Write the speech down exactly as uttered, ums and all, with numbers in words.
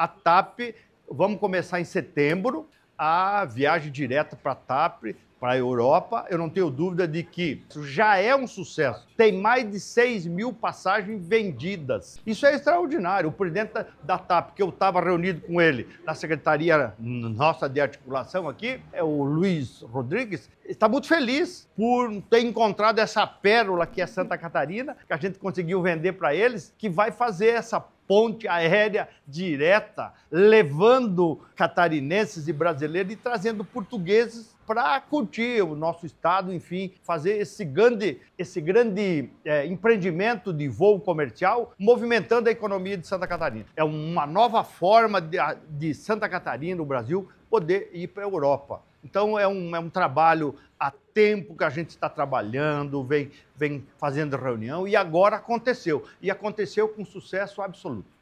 a TAP, vamos começar em setembro, a viagem direta para a TAP, para a Europa. Eu não tenho dúvida de que já é um sucesso. Tem mais de seis mil passagens vendidas. Isso é extraordinário. O presidente da TAP, que eu estava reunido com ele na secretaria nossa de articulação aqui, é o Luiz Rodrigues, está muito feliz por ter encontrado essa pérola que é Santa Catarina, que a gente conseguiu vender para eles, que vai fazer essa ponte aérea direta, levando catarinenses e brasileiros e trazendo portugueses para curtir o nosso estado, enfim, fazer esse grande, esse grande é, empreendimento de voo comercial, movimentando a economia de Santa Catarina. É uma nova forma de, de Santa Catarina, o Brasil, poder ir para a Europa. Então é um, é um trabalho há tempo que a gente está trabalhando, vem, vem fazendo reunião e agora aconteceu. E aconteceu com sucesso absoluto.